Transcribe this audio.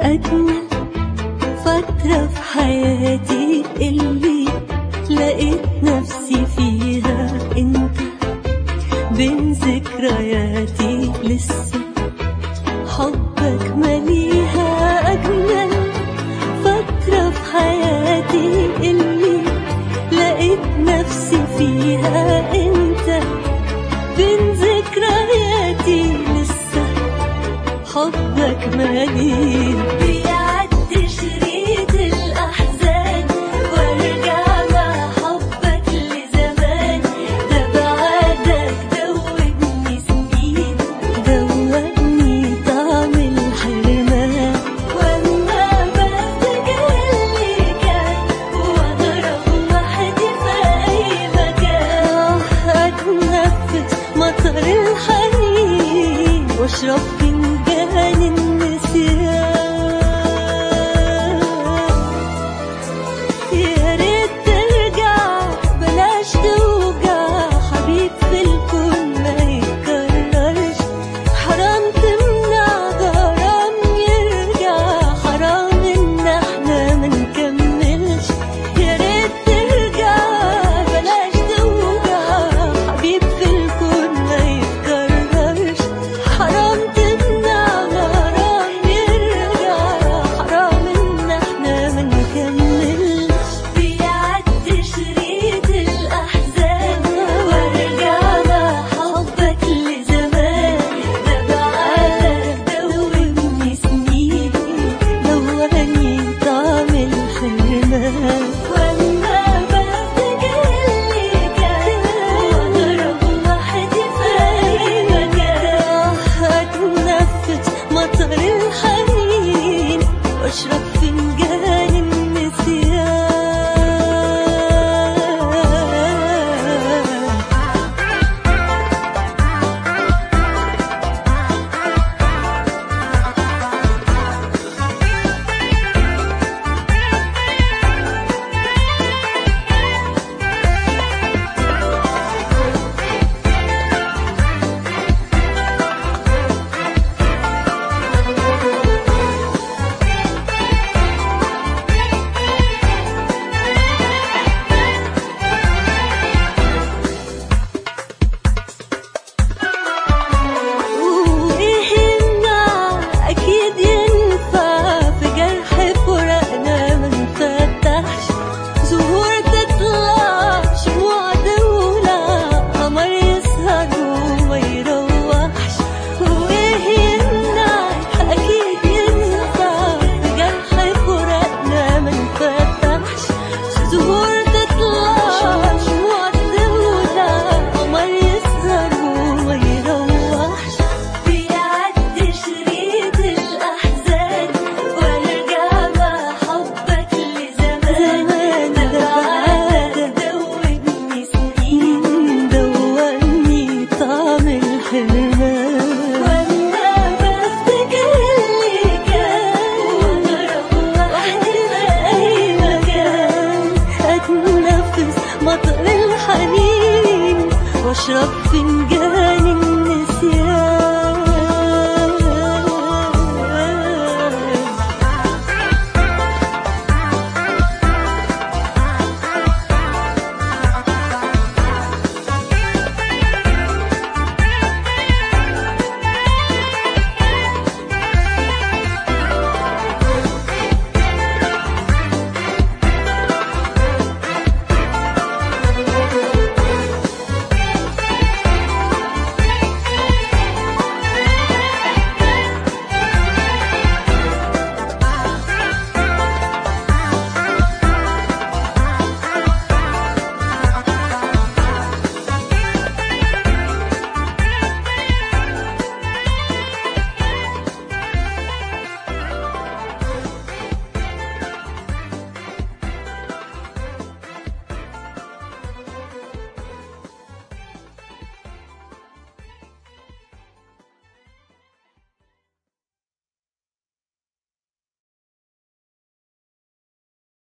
أجمل فترة في حياتي اللي لقيت نفسي فيها انت بين ذكرياتي لسه حبك مليها. أجمل فترة في حياتي اللي لقيت نفسي فيها انت بين ذكرياتي لسه حبك مليها. بيعدي شريط الأحزان وارجع مع حبك لزمان، ده بعدك دوبني سنين دوبني طعم الحرمان. واما بفتكر اللي كان واغرق وحدي في اي مكان، اتنفس مطر الحنين واشرب فنجان النسيان. يا ريت ترجع بلاش توجع، حبيب في الكون ما يتكررش، حرام تمنع غرام يرجع، حرام ان احنا منكملش. يا ريت ترجع بلاش توجع، حبيب في الكون ما يتكررش، حرام تمنع غرام يرجع، حرام ان احنا منكملش. بيعدي شريط الأحزان وارجع مع حبك لزمان، ده بعدك دوبني سنين دوبني طعم الحرمان. واما بفتكر اللي كان واغرق وحدي في اي مكان، اتنفس مطر الحنين واشرب فنجان النسيان. وإيه يمنع؟ أكيد ينفع في جرح فراقنا منفتحش، زهور تطلع شموع تولع، قمر يسهر وما يروحش. وإيه يمنع؟ أكيد ينفع في جرح فراقنا منفتحش، زهور تطلع شموع تولع، قمر يسهر وما يروحش. بيعدي شريط الأحزان وارجع مع حبك لزمان، ده بعدك دوبني سنين دوبني طعم الحرمان. واما بفتكر اللي كان واغرق وحدي في اي مكان، اتنفس مطر الحنين واشرب فنجان